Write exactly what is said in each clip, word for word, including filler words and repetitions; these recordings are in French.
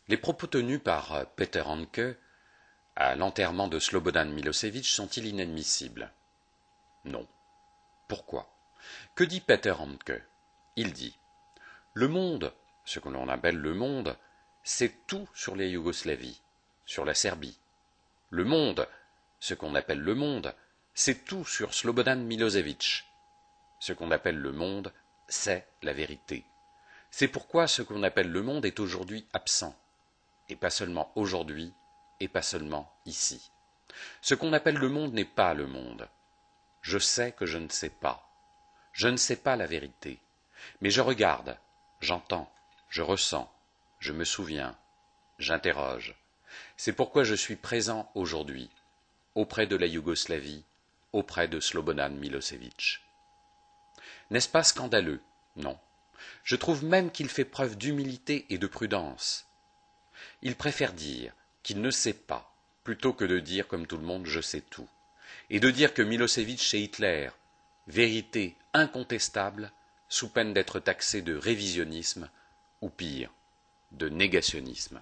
Les propos tenus par Peter Handke à l'enterrement de Slobodan Milosevic sont-ils inadmissibles? Non. Pourquoi? Que dit Peter Handke? Il dit « Le monde, ce que l'on appelle le monde, c'est tout sur la Yougoslavie, sur la Serbie. Le monde, ce qu'on appelle le monde, c'est tout sur Slobodan Milosevic. Ce qu'on appelle le monde, c'est la vérité. C'est pourquoi ce qu'on appelle le monde est aujourd'hui absent. Et pas seulement aujourd'hui, et pas seulement ici. Ce qu'on appelle le monde n'est pas le monde. Je sais que je ne sais pas. Je ne sais pas la vérité. Mais je regarde, j'entends, je ressens, je me souviens, j'interroge. C'est pourquoi je suis présent aujourd'hui, auprès de la Yougoslavie, auprès de Slobodan Milosevic. N'est-ce pas scandaleux? Non. Je trouve même qu'il fait preuve d'humilité et de prudence. Il préfère dire qu'il ne sait pas, plutôt que de dire comme tout le monde « je sais tout », et de dire que Milosevic c'est Hitler, vérité incontestable, sous peine d'être taxé de révisionnisme, ou pire, de négationnisme.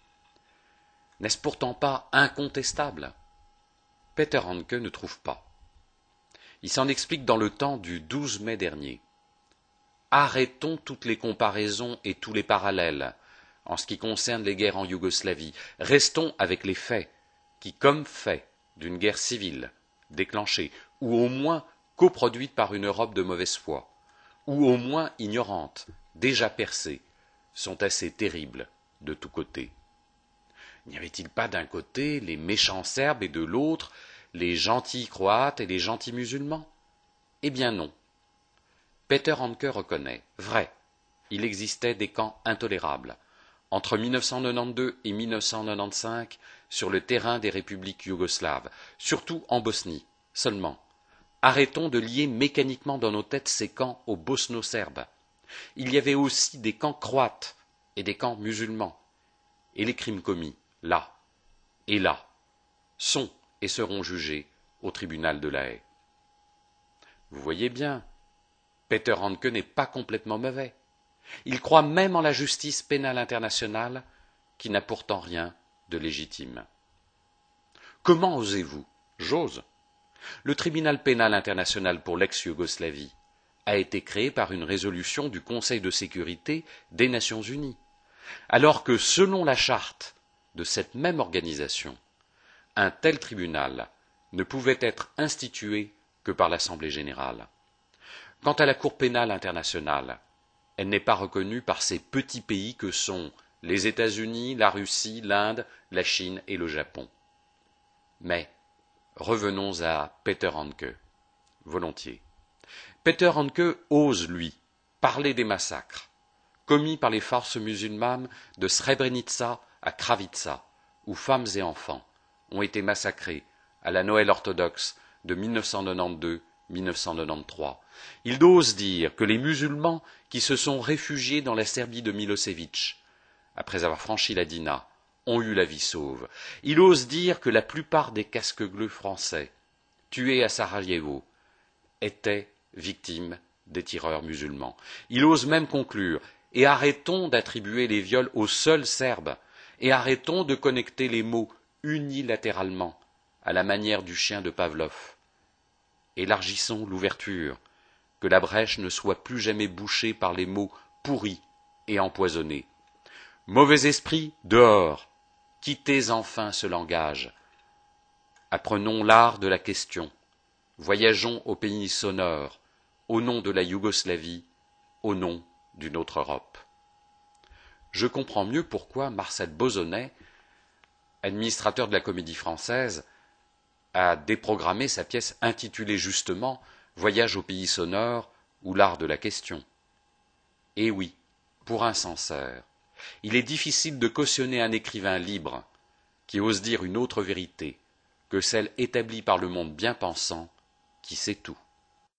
N'est-ce pourtant pas incontestable? Peter Handke ne trouve pas. Il s'en explique dans le temps du douze mai dernier. Arrêtons toutes les comparaisons et tous les parallèles en ce qui concerne les guerres en Yougoslavie. Restons avec les faits, qui, comme faits d'une guerre civile déclenchée, ou au moins coproduite par une Europe de mauvaise foi, ou au moins ignorante, déjà percée, sont assez terribles de tous côtés. N'y avait-il pas d'un côté les méchants Serbes et de l'autre les gentils Croates et les gentils musulmans? Eh bien non. Peter Handke reconnaît, vrai, il existait des camps intolérables, entre mille neuf cent quatre-vingt-douze et mille neuf cent quatre-vingt-quinze sur le terrain des républiques yougoslaves, surtout en Bosnie, seulement. Arrêtons de lier mécaniquement dans nos têtes ces camps aux bosno-serbes. Il y avait aussi des camps croates et des camps musulmans, et les crimes commis, là et là, sont et seront jugés au tribunal de La Haye. Vous voyez bien, Peter Handke n'est pas complètement mauvais. Il croit même en la justice pénale internationale, qui n'a pourtant rien de légitime. Comment osez-vous? J'ose. Le tribunal pénal international pour l'ex-Yougoslavie a été créé par une résolution du Conseil de sécurité des Nations unies, alors que, selon la charte de cette même organisation, un tel tribunal ne pouvait être institué que par l'Assemblée générale. Quant à la Cour pénale internationale, elle n'est pas reconnue par ces petits pays que sont les États-Unis, la Russie, l'Inde, la Chine et le Japon. Mais revenons à Peter Handke, volontiers. Peter Handke ose, lui, parler des massacres commis par les forces musulmanes de Srebrenica à Kravica, où femmes et enfants ont été massacrés à la Noël orthodoxe de mille neuf cent quatre-vingt-douze à mille neuf cent quatre-vingt-treize. Il ose dire que les musulmans qui se sont réfugiés dans la Serbie de Milosevic, après avoir franchi la Dina, ont eu la vie sauve. Il ose dire que la plupart des casques-bleus français, tués à Sarajevo, étaient victimes des tireurs musulmans. Il ose même conclure « Et arrêtons d'attribuer les viols aux seuls Serbes, et arrêtons de connecter les mots unilatéralement à la manière du chien de Pavlov. Élargissons l'ouverture, que la brèche ne soit plus jamais bouchée par les mots pourris et empoisonnés. Mauvais esprit, dehors, quittez enfin ce langage. Apprenons l'art de la question, voyageons au pays sonore, au nom de la Yougoslavie, au nom d'une autre Europe. » Je comprends mieux pourquoi Marcel Bozonnet, administrateur de la Comédie Française, a déprogrammé sa pièce intitulée justement « Voyage au pays sonore ou l'art de la question ». Et oui, pour un censeur, il est difficile de cautionner un écrivain libre qui ose dire une autre vérité que celle établie par le monde bien pensant qui sait tout.